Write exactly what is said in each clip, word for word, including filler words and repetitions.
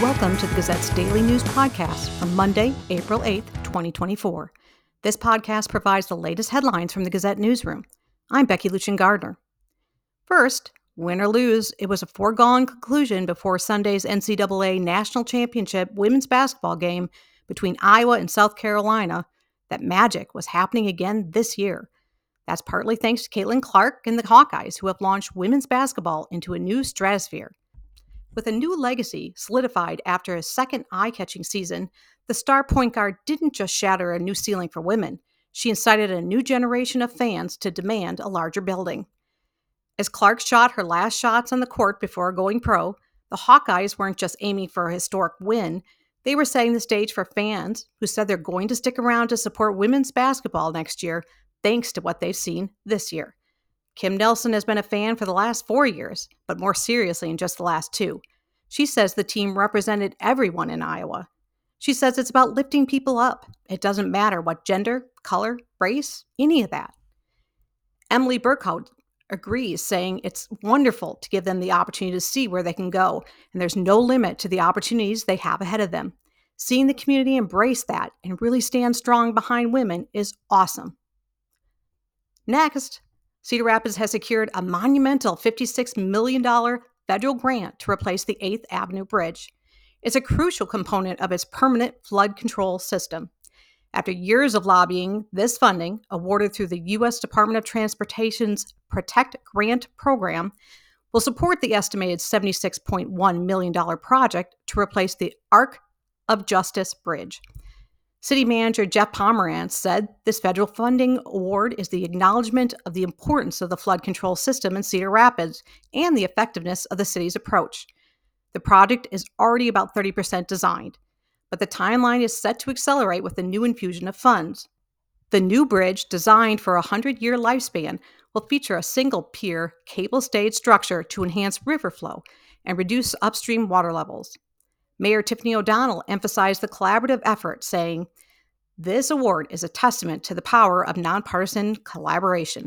Welcome to the Gazette's Daily News Podcast for Monday, April eighth, twenty twenty-four. This podcast provides the latest headlines from the Gazette newsroom. I'm Becky Luchin-Gardner. First, win or lose, it was a foregone conclusion before Sunday's N C double A National Championship women's basketball game between Iowa and South Carolina that magic was happening again this year. That's partly thanks to Caitlin Clark and the Hawkeyes, who have launched women's basketball into a new stratosphere. With a new legacy solidified after a second eye-catching season, the star point guard didn't just shatter a new ceiling for women. She incited a new generation of fans to demand a larger building. As Clark shot her last shots on the court before going pro, the Hawkeyes weren't just aiming for a historic win. They were setting the stage for fans who said they're going to stick around to support women's basketball next year, thanks to what they've seen this year. Kim Nelson has been a fan for the last four years, but more seriously in just the last two. She says the team represented everyone in Iowa. She says it's about lifting people up. It doesn't matter what gender, color, race, any of that. Emily Burkhout agrees, saying it's wonderful to give them the opportunity to see where they can go, and there's no limit to the opportunities they have ahead of them. Seeing the community embrace that and really stand strong behind women is awesome. Next, Cedar Rapids has secured a monumental fifty-six million dollars federal grant to replace the eighth Avenue Bridge. It's a crucial component of its permanent flood control system. After years of lobbying, this funding, awarded through the U S Department of Transportation's Protect Grant program, will support the estimated seventy-six point one million dollars project to replace the Arc of Justice Bridge. City Manager Jeff Pomerantz said this federal funding award is the acknowledgement of the importance of the flood control system in Cedar Rapids and the effectiveness of the city's approach. The project is already about thirty percent designed, but the timeline is set to accelerate with the new infusion of funds. The new bridge, designed for a hundred-year lifespan, will feature a single-pier, cable-stayed structure to enhance river flow and reduce upstream water levels. Mayor Tiffany O'Donnell emphasized the collaborative effort, saying, "This award is a testament to the power of nonpartisan collaboration."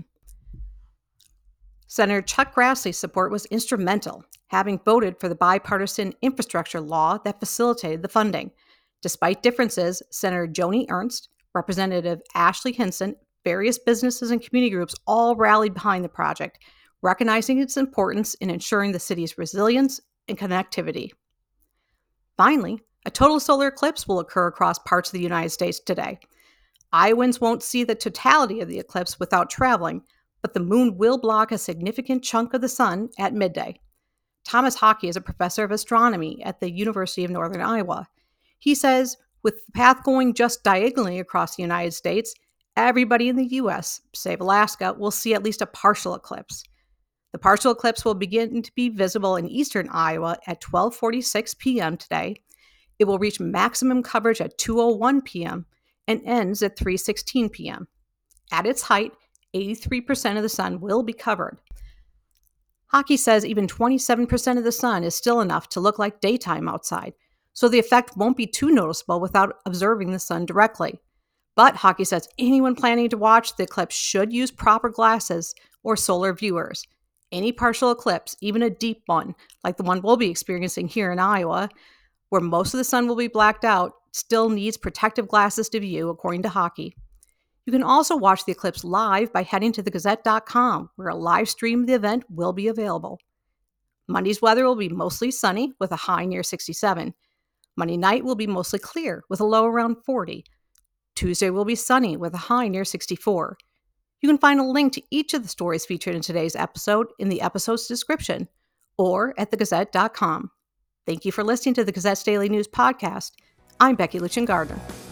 Senator Chuck Grassley's support was instrumental, having voted for the bipartisan infrastructure law that facilitated the funding. Despite differences, Senator Joni Ernst, Representative Ashley Hinson, various businesses and community groups all rallied behind the project, recognizing its importance in ensuring the city's resilience and connectivity. Finally, a total solar eclipse will occur across parts of the United States today. Iowans won't see the totality of the eclipse without traveling, but the moon will block a significant chunk of the sun at midday. Thomas Hockey is a professor of astronomy at the University of Northern Iowa. He says, with the path going just diagonally across the United States, everybody in the U S, save Alaska, will see at least a partial eclipse. The partial eclipse will begin to be visible in eastern Iowa at twelve forty-six p.m. today. It will reach maximum coverage at two oh one p.m. and ends at three sixteen p.m. At its height, eighty-three percent of the sun will be covered. Hockey says even twenty-seven percent of the sun is still enough to look like daytime outside, so the effect won't be too noticeable without observing the sun directly. But Hockey says anyone planning to watch the eclipse should use proper glasses or solar viewers. Any partial eclipse, even a deep one, like the one we'll be experiencing here in Iowa, where most of the sun will be blacked out, still needs protective glasses to view, according to Hockey. You can also watch the eclipse live by heading to the gazette dot com, where a live stream of the event will be available. Monday's weather will be mostly sunny, with a high near sixty-seven. Monday night will be mostly clear, with a low around forty. Tuesday will be sunny, with a high near sixty-four. You can find a link to each of the stories featured in today's episode in the episode's description or at the gazette dot com. Thank you for listening to the Gazette's Daily News Podcast. I'm Becky Luchin-Gardner.